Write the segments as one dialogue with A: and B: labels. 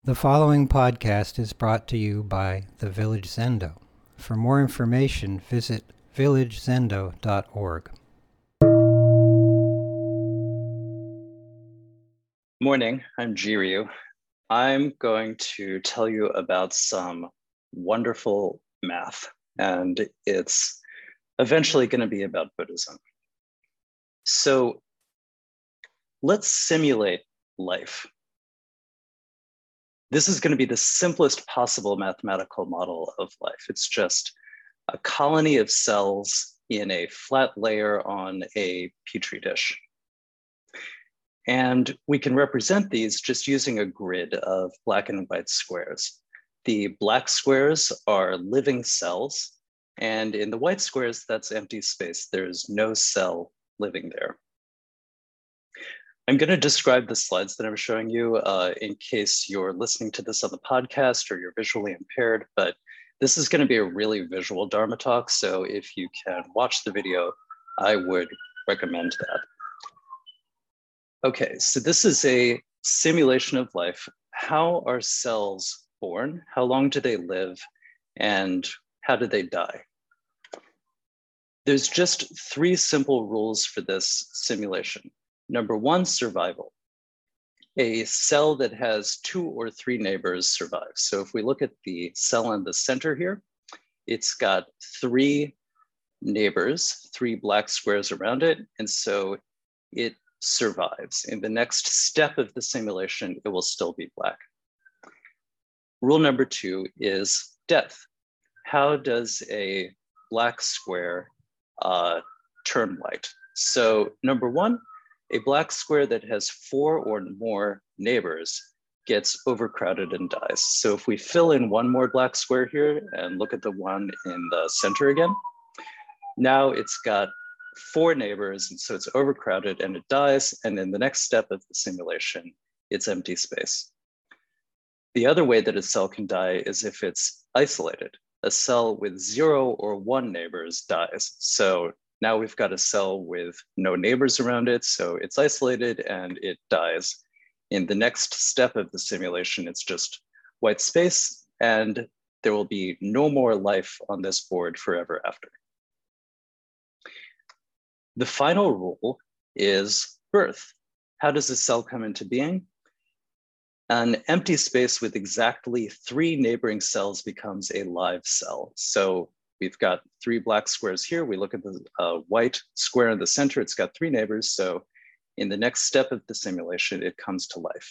A: The following podcast is brought to you by the Village Zendo. For more information, visit villagezendo.org.
B: Morning, I'm Jiryu. I'm going to tell you about some wonderful math, and it's eventually going to be about Buddhism. So let's simulate life. This is going to be the simplest possible mathematical model of life. It's just a colony of cells in a flat layer on a petri dish. And we can represent these just using a grid of black and white squares. The black squares are living cells, and in the white squares, that's empty space. There's no cell living there. I'm going to describe the slides that I'm showing you in case you're listening to this on the podcast or you're visually impaired, but this is going to be a really visual Dharma talk. So if you can watch the video, I would recommend that. Okay, so this is a simulation of life. How are cells born? How long do they live? And how do they die? There's just three simple rules for this simulation. Number one, survival. A cell that has 2 or 3 neighbors survives. So if we look at the cell in the center here, it's got 3 neighbors, 3 black squares around it. And so it survives. In the next step of the simulation, it will still be black. Rule number 2 is death. How does a black square turn white? So number 1, a black square that has 4 or more neighbors gets overcrowded and dies. So if we fill in one more black square here and look at the one in the center again, now it's got 4 neighbors, and so it's overcrowded and it dies. And in the next step of the simulation, it's empty space. The other way that a cell can die is if it's isolated. A cell with 0 or 1 neighbors dies. So now we've got a cell with no neighbors around it, so it's isolated and it dies. In the next step of the simulation, it's just white space, and there will be no more life on this board forever after. The final rule is birth. How does a cell come into being? An empty space with exactly 3 neighboring cells becomes a live cell. So we've got 3 black squares here. We look at the white square in the center. It's got 3 neighbors. So in the next step of the simulation, it comes to life.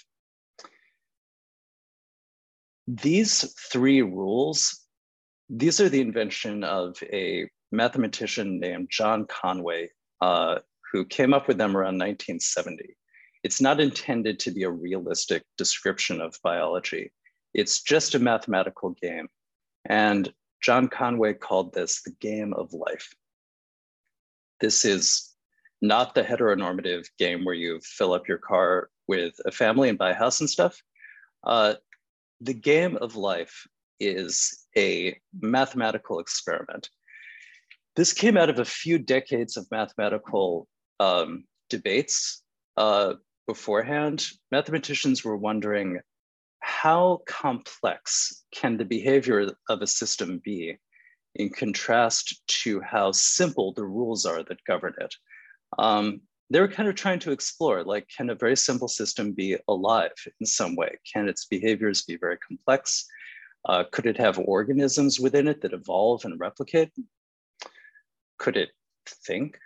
B: These 3 rules, these are the invention of a mathematician named John Conway, who came up with them around 1970. It's not intended to be a realistic description of biology. It's just a mathematical game. And John Conway called this the game of life. This is not the heteronormative game where you fill up your car with a family and buy a house and stuff. The game of life is a mathematical experiment. This came out of a few decades of mathematical debates beforehand. Mathematicians were wondering, how complex can the behavior of a system be in contrast to how simple the rules are that govern it? They were kind of trying to explore, like, can a very simple system be alive in some way? Can its behaviors be very complex? Could it have organisms within it that evolve and replicate? Could it think?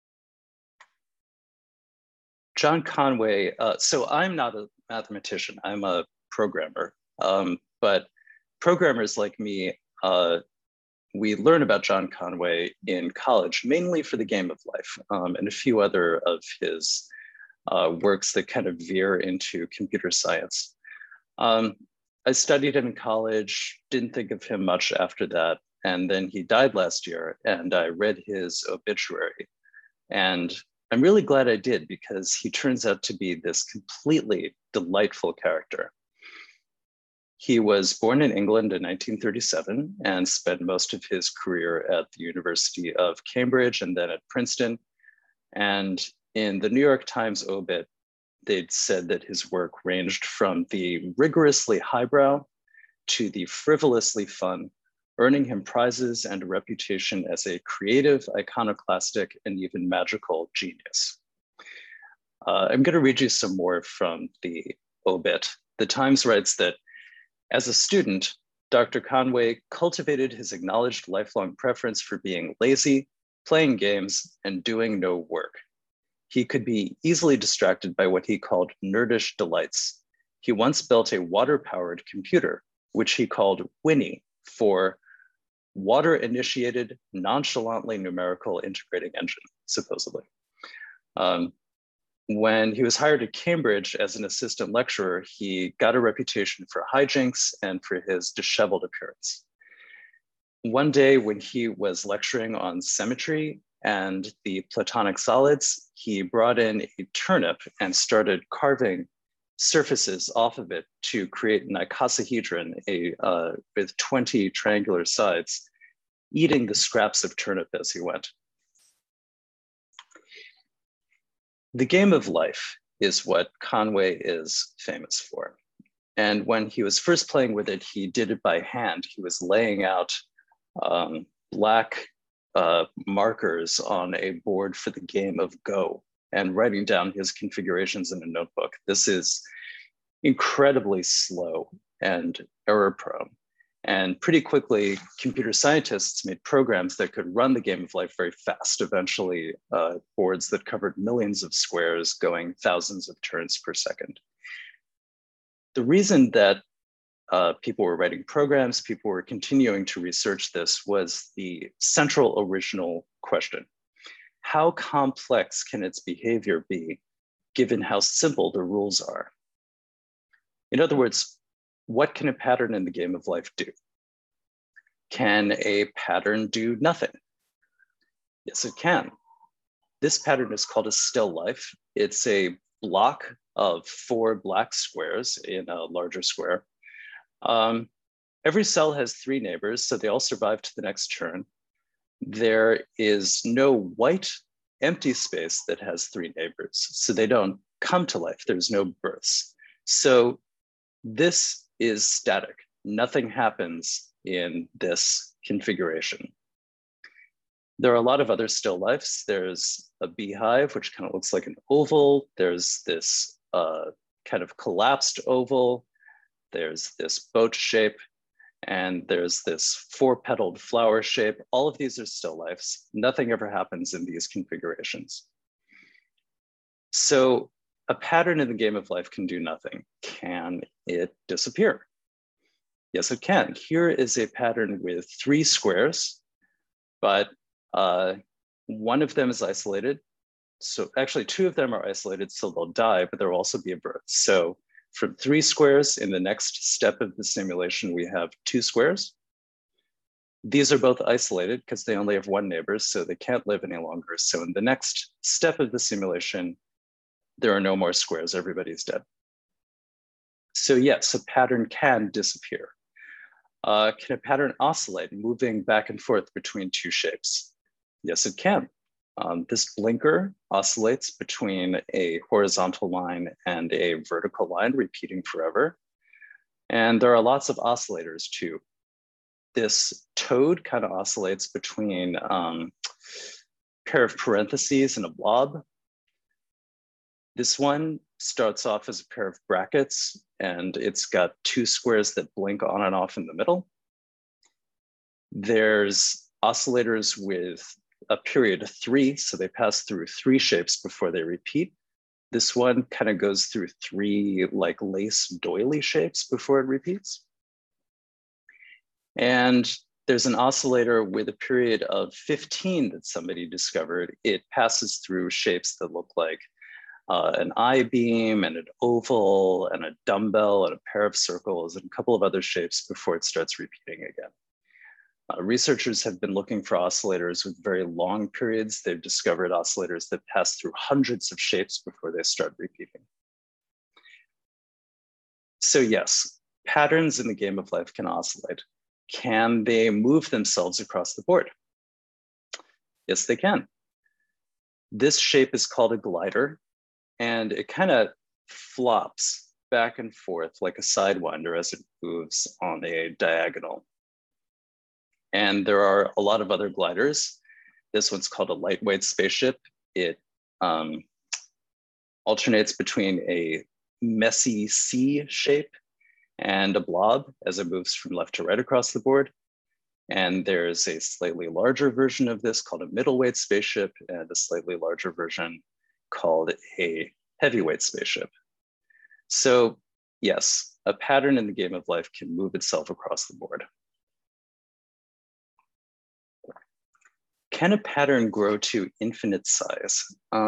B: John Conway, so I'm not a mathematician, I'm a programmer, but programmers like me, we learn about John Conway in college, mainly for the game of life, and a few other of his works that kind of veer into computer science. I studied him in college, didn't think of him much after that, and then he died last year, and I read his obituary. And I'm really glad I did, because he turns out to be this completely delightful character. He was born in England in 1937 and spent most of his career at the University of Cambridge and then at Princeton. And in the New York Times obit, they'd said that his work ranged from the rigorously highbrow to the frivolously fun, earning him prizes and a reputation as a creative, iconoclastic, and even magical genius. I'm going to read you some more from the obit. The Times writes that as a student, Dr. Conway cultivated his acknowledged lifelong preference for being lazy, playing games, and doing no work. He could be easily distracted by what he called nerdish delights. He once built a water-powered computer, which he called Winnie, for water-initiated, nonchalantly numerical integrating engine, supposedly. When he was hired at Cambridge as an assistant lecturer, he got a reputation for hijinks and for his disheveled appearance. One day when he was lecturing on symmetry and the Platonic solids, he brought in a turnip and started carving surfaces off of it to create an icosahedron with 20 triangular sides, eating the scraps of turnip as he went. The game of life is what Conway is famous for. And when he was first playing with it, he did it by hand. He was laying out black markers on a board for the game of Go and writing down his configurations in a notebook. This is incredibly slow and error prone. And pretty quickly, computer scientists made programs that could run the game of life very fast, eventually boards that covered millions of squares going thousands of turns per second. The reason that people were writing programs, people were continuing to research this, was the central original question. How complex can its behavior be given how simple the rules are? In other words, what can a pattern in the game of life do? Can a pattern do nothing? Yes, it can. This pattern is called a still life. It's a block of 4 black squares in a larger square. Every cell has 3 neighbors, so they all survive to the next turn. There is no white empty space that has 3 neighbors, so they don't come to life. There's no births. So this is static. Nothing happens in this configuration. There are a lot of other still lifes. There's a beehive, which kind of looks like an oval. There's this kind of collapsed oval. There's this boat shape, and there's this 4-petaled flower shape. All of these are still lifes. Nothing ever happens in these configurations. So a pattern in the game of life can do nothing. Can it disappear? Yes, it can. Here is a pattern with 3 squares, but one of them is isolated. So actually 2 of them are isolated, so they'll die, but there will also be a birth. So from 3 squares in the next step of the simulation, we have 2 squares. These are both isolated because they only have 1 neighbor, so they can't live any longer. So in the next step of the simulation, there are no more squares, everybody's dead. So yes, a pattern can disappear. Can a pattern oscillate, moving back and forth between 2 shapes? Yes, it can. This blinker oscillates between a horizontal line and a vertical line, repeating forever. And there are lots of oscillators too. This toad kind of oscillates between a pair of parentheses and a blob. This one starts off as a pair of brackets, and it's got 2 squares that blink on and off in the middle. There's oscillators with a period of 3, so they pass through 3 shapes before they repeat. This one kind of goes through 3 like lace doily shapes before it repeats. And there's an oscillator with a period of 15 that somebody discovered. It passes through shapes that look like an I-beam and an oval and a dumbbell and a pair of circles and a couple of other shapes before it starts repeating again. Researchers have been looking for oscillators with very long periods. They've discovered oscillators that pass through hundreds of shapes before they start repeating. So yes, patterns in the game of life can oscillate. Can they move themselves across the board? Yes, they can. This shape is called a glider, and it kind of flops back and forth like a sidewinder as it moves on a diagonal. And there are a lot of other gliders. This one's called a lightweight spaceship. It alternates between a messy C shape and a blob as it moves from left to right across the board. And there's a slightly larger version of this called a middleweight spaceship, and a slightly larger version called a heavyweight spaceship. So yes, a pattern in the game of life can move itself across the board. Can a pattern grow to infinite size?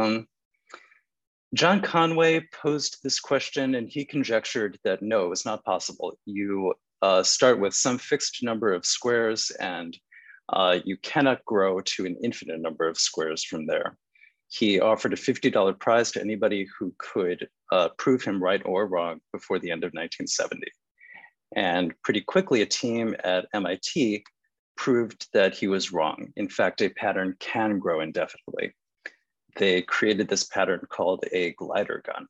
B: John Conway posed this question, and he conjectured that no, it's not possible. You start with some fixed number of squares, and you cannot grow to an infinite number of squares from there. He offered a $50 prize to anybody who could prove him right or wrong before the end of 1970. And pretty quickly, a team at MIT proved that he was wrong. In fact, a pattern can grow indefinitely. They created this pattern called a glider gun.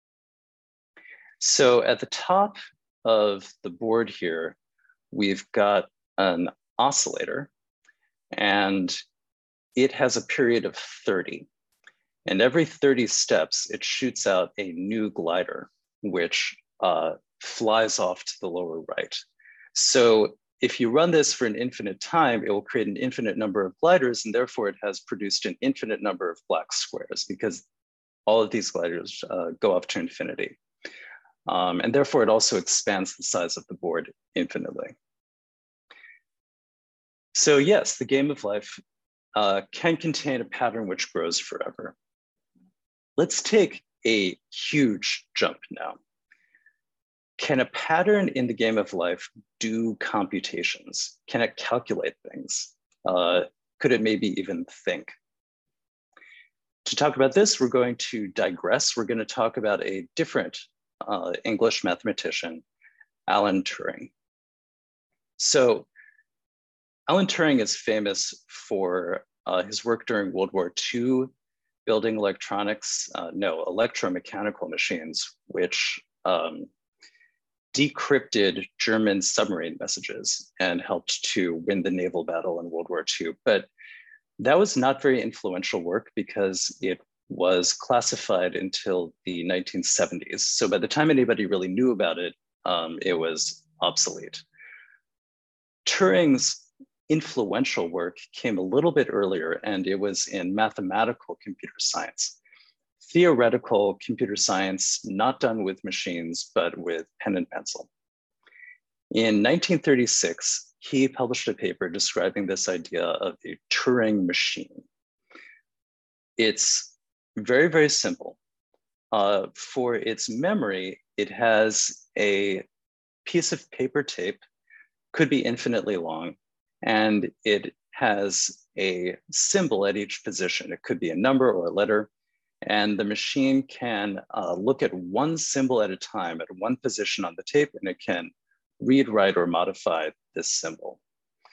B: So at the top of the board here, we've got an oscillator, and it has a period of 30. And every 30 steps, it shoots out a new glider, which flies off to the lower right. So if you run this for an infinite time, it will create an infinite number of gliders, and therefore it has produced an infinite number of black squares, because all of these gliders go up to infinity. And therefore it also expands the size of the board infinitely. So yes, the game of life can contain a pattern which grows forever. Let's take a huge jump now. Can a pattern in the game of life do computations? Can it calculate things? Could it maybe even think? To talk about this, we're going to digress. We're going to talk about a different English mathematician, Alan Turing. So Alan Turing is famous for his work during World War II, building electromechanical machines, which decrypted German submarine messages and helped to win the naval battle in World War II. But that was not very influential work because it was classified until the 1970s. So by the time anybody really knew about it, it was obsolete. Turing's influential work came a little bit earlier, and it was in mathematical computer science. Theoretical computer science, not done with machines, but with pen and pencil. In 1936, he published a paper describing this idea of a Turing machine. It's very, very simple. For its memory, it has a piece of paper tape, could be infinitely long, and it has a symbol at each position. It could be a number or a letter. And the machine can look at one symbol at a time at one position on the tape, and it can read, write, or modify this symbol.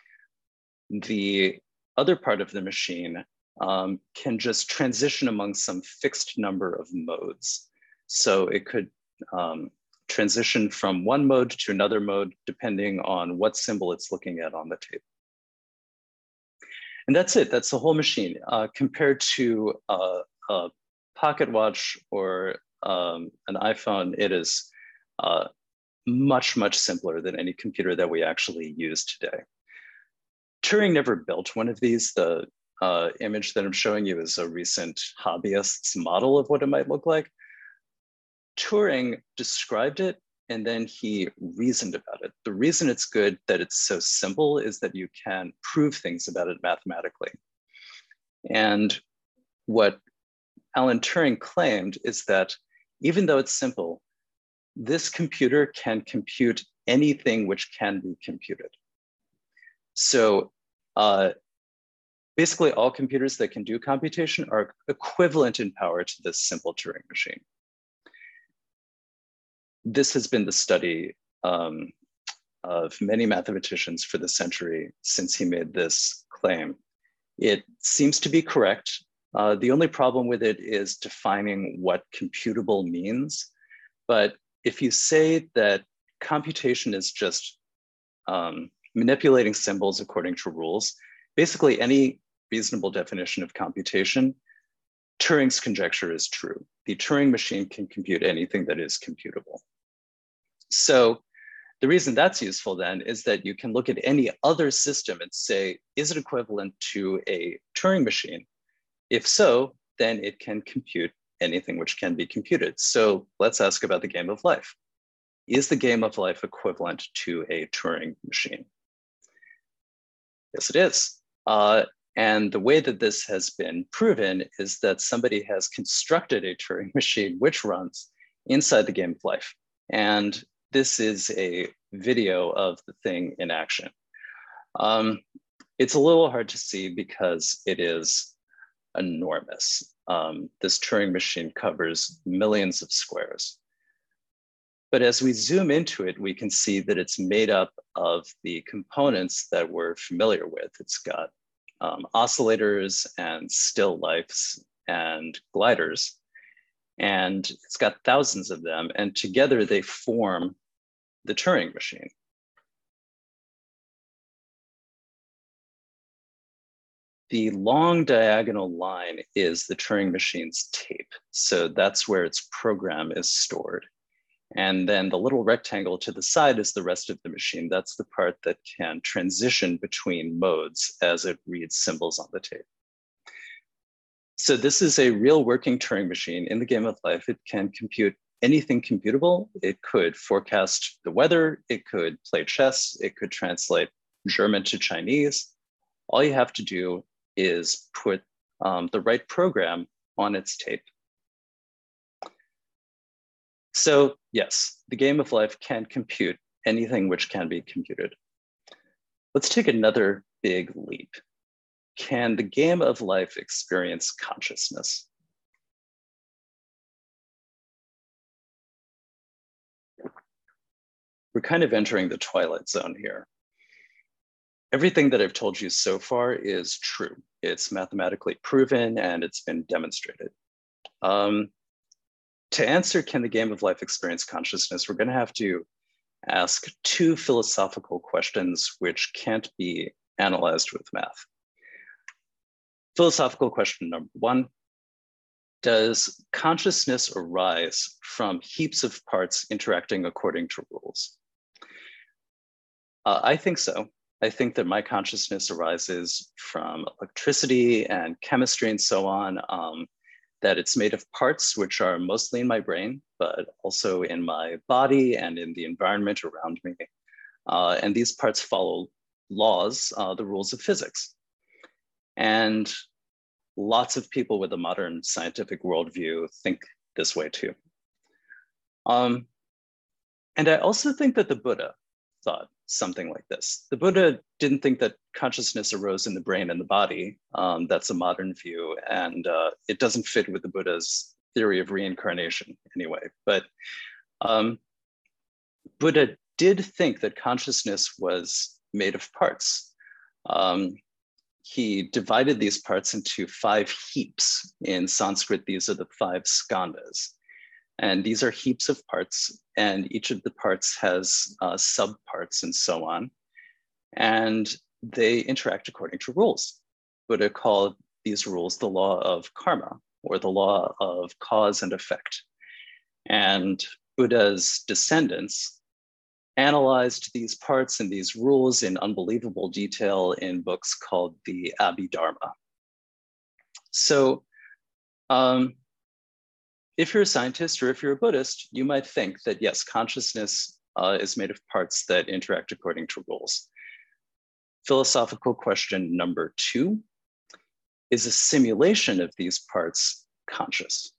B: The other part of the machine can just transition among some fixed number of modes. So it could transition from one mode to another mode, depending on what symbol it's looking at on the tape. And that's it, that's the whole machine. Compared to a pocket watch or an iPhone, it is much, much simpler than any computer that we actually use today. Turing never built one of these. The image that I'm showing you is a recent hobbyist's model of what it might look like. Turing described it, and then he reasoned about it. The reason it's good that it's so simple is that you can prove things about it mathematically. And what Alan Turing claimed is that even though it's simple, this computer can compute anything which can be computed. So basically all computers that can do computation are equivalent in power to this simple Turing machine. This has been the study of many mathematicians for the century since he made this claim. It seems to be correct. The only problem with it is defining what computable means. But if you say that computation is just manipulating symbols according to rules, basically any reasonable definition of computation, Turing's conjecture is true. The Turing machine can compute anything that is computable. So the reason that's useful then is that you can look at any other system and say, is it equivalent to a Turing machine? If so, then it can compute anything which can be computed. So let's ask about the game of life. Is the game of life equivalent to a Turing machine? Yes, it is. And the way that this has been proven is that somebody has constructed a Turing machine which runs inside the game of life. And this is a video of the thing in action. It's a little hard to see because it is enormous. This Turing machine covers millions of squares. But as we zoom into it, we can see that it's made up of the components that we're familiar with. It's got oscillators and still lifes and gliders. And it's got thousands of them, and together they form the Turing machine. The long diagonal line is the Turing machine's tape. So that's where its program is stored. And then the little rectangle to the side is the rest of the machine. That's the part that can transition between modes as it reads symbols on the tape. So this is a real working Turing machine in the game of life. It can compute anything computable. It could forecast the weather. It could play chess. It could translate German to Chinese. All you have to do is put the right program on its tape. So yes, the game of life can compute anything which can be computed. Let's take another big leap. Can the game of life experience consciousness? We're kind of entering the twilight zone here. Everything that I've told you so far is true. It's mathematically proven and it's been demonstrated. To answer, can the game of life experience consciousness, we're going to have to ask two philosophical questions which can't be analyzed with math. Philosophical question number one, does consciousness arise from heaps of parts interacting according to rules? I think so. I think that my consciousness arises from electricity and chemistry and so on, that it's made of parts which are mostly in my brain, but also in my body and in the environment around me. And these parts follow laws, the rules of physics. And lots of people with a modern scientific worldview think this way too. And I also think that the Buddha thought something like this. The Buddha didn't think that consciousness arose in the brain and the body. That's a modern view, and it doesn't fit with the Buddha's theory of reincarnation anyway. But Buddha did think that consciousness was made of parts. He divided these parts into 5 heaps. In Sanskrit, these are the 5 skandhas. And these are heaps of parts, and each of the parts has subparts and so on. And they interact according to rules. Buddha called these rules the law of karma, or the law of cause and effect. And Buddha's descendants analyzed these parts and these rules in unbelievable detail in books called the Abhidharma. So, if you're a scientist or if you're a Buddhist, you might think that yes, consciousness is made of parts that interact according to rules. Philosophical question number 2, is a simulation of these parts conscious?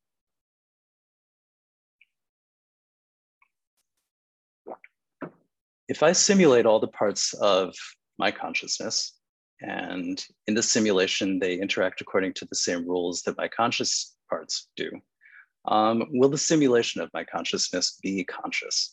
B: If I simulate all the parts of my consciousness, and in the simulation, they interact according to the same rules that my conscious parts do, will the simulation of my consciousness be conscious?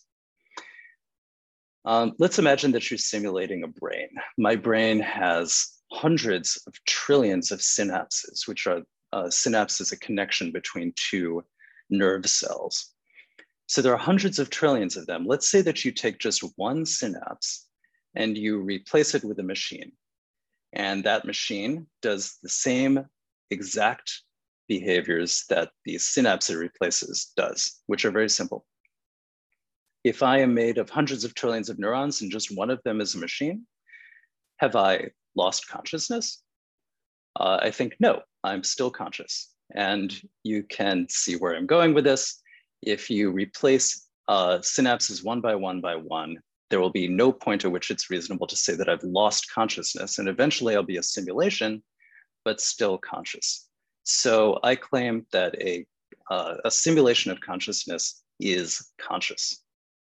B: Let's imagine that you're simulating a brain. My brain has hundreds of trillions of synapses, which are synapse is a connection between 2 nerve cells. So there are hundreds of trillions of them. Let's say that you take just one synapse and you replace it with a machine. And that machine does the same exact behaviors that the synapse it replaces does, which are very simple. If I am made of hundreds of trillions of neurons and just one of them is a machine, have I lost consciousness? I think no, I'm still conscious. And you can see where I'm going with this. If you replace synapses one by one by one, there will be no point at which it's reasonable to say that I've lost consciousness. And eventually I'll be a simulation, but still conscious. So I claim that a simulation of consciousness is conscious.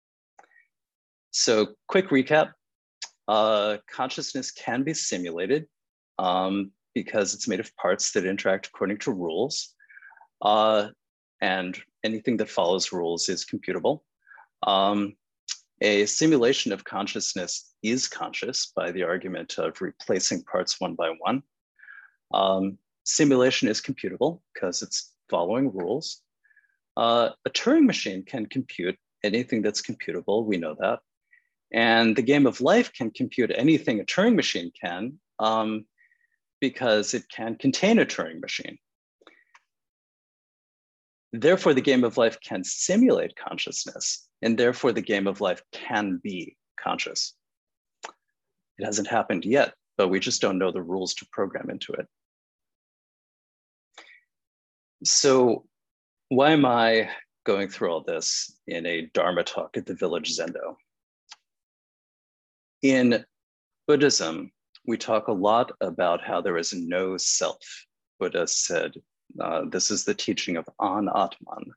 B: So quick recap, consciousness can be simulated because it's made of parts that interact according to rules. And anything that follows rules is computable. A simulation of consciousness is conscious by the argument of replacing parts one by one. Simulation is computable because it's following rules. A Turing machine can compute anything that's computable, we know that. And the game of life can compute anything a Turing machine can because it can contain a Turing machine. Therefore, the game of life can simulate consciousness, and therefore the game of life can be conscious. It hasn't happened yet, but we just don't know the rules to program into it. So why am I going through all this in a Dharma talk at the Village Zendo? In Buddhism, we talk a lot about how there is no self. Buddha said, this is the teaching of Anatman.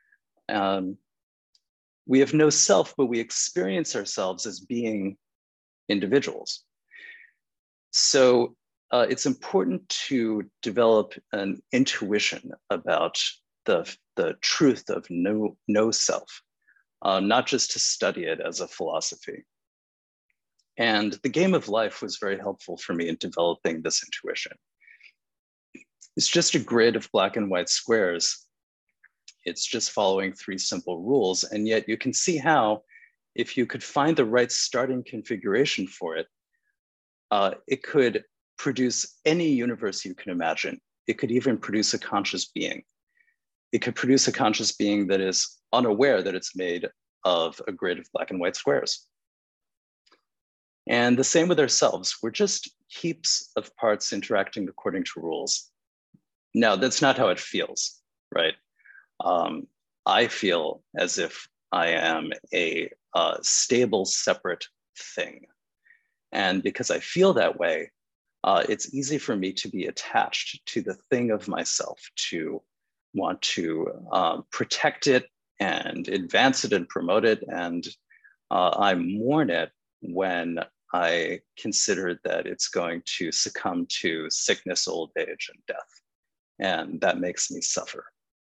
B: We have no self, but we experience ourselves as being individuals. So it's important to develop an intuition about the truth of no self, not just to study it as a philosophy. And the game of life was very helpful for me in developing this intuition. It's just a grid of black and white squares. It's just following three simple rules. And yet you can see how, if you could find the right starting configuration for it, it could produce any universe you can imagine. It could even produce a conscious being. It could produce a conscious being that is unaware that it's made of a grid of black and white squares. And the same with ourselves. We're just heaps of parts interacting according to rules. Now, that's not how it feels, right? I feel as if I am a stable, separate thing. And because I feel that way, it's easy for me to be attached to the thing of myself, to want to protect it and advance it and promote it. And I mourn it when I consider that it's going to succumb to sickness, old age, and death. And that makes me suffer.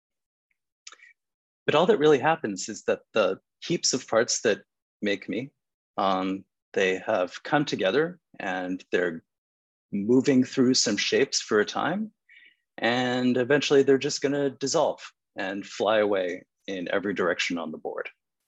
B: But all that really happens is that the heaps of parts that make me, they have come together and they're moving through some shapes for a time. And eventually they're just going to dissolve and fly away in every direction on the board.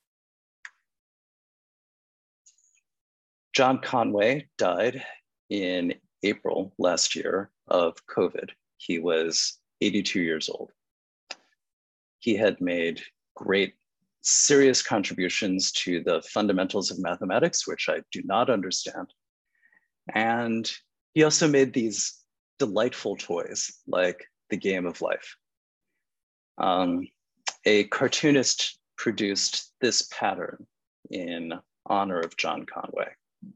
B: John Conway died in April last year of COVID. He was 82 years old. He had made great, serious contributions to the fundamentals of mathematics, which I do not understand. And he also made these delightful toys like the game of life. A cartoonist produced this pattern in honor of John Conway.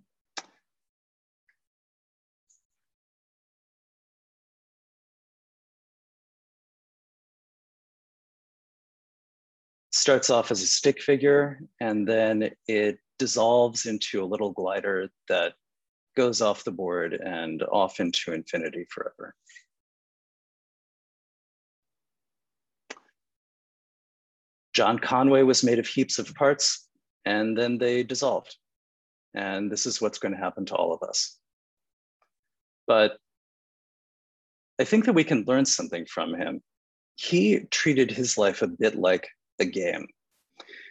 B: Starts off as a stick figure, and then it dissolves into a little glider that goes off the board and off into infinity forever. John Conway was made of heaps of parts, and then they dissolved. And this is what's going to happen to all of us. But I think that we can learn something from him. He treated his life a bit like a game.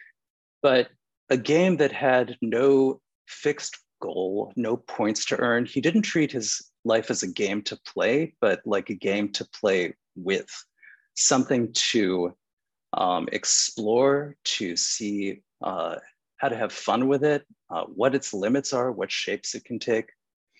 B: But a game that had no fixed goal, no points to earn, he didn't treat his life as a game to play, but like a game to play with, something to explore, to see how to have fun with it, what its limits are, what shapes it can take.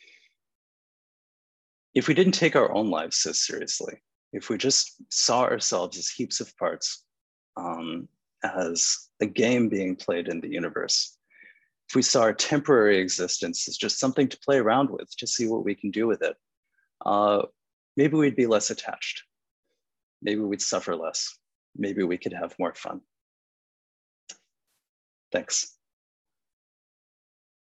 B: If we didn't take our own lives so seriously, if we just saw ourselves as heaps of parts, as a game being played in the universe, if we saw our temporary existence as just something to play around with, to see what we can do with it, maybe we'd be less attached. Maybe we'd suffer less. Maybe we could have more fun. Thanks.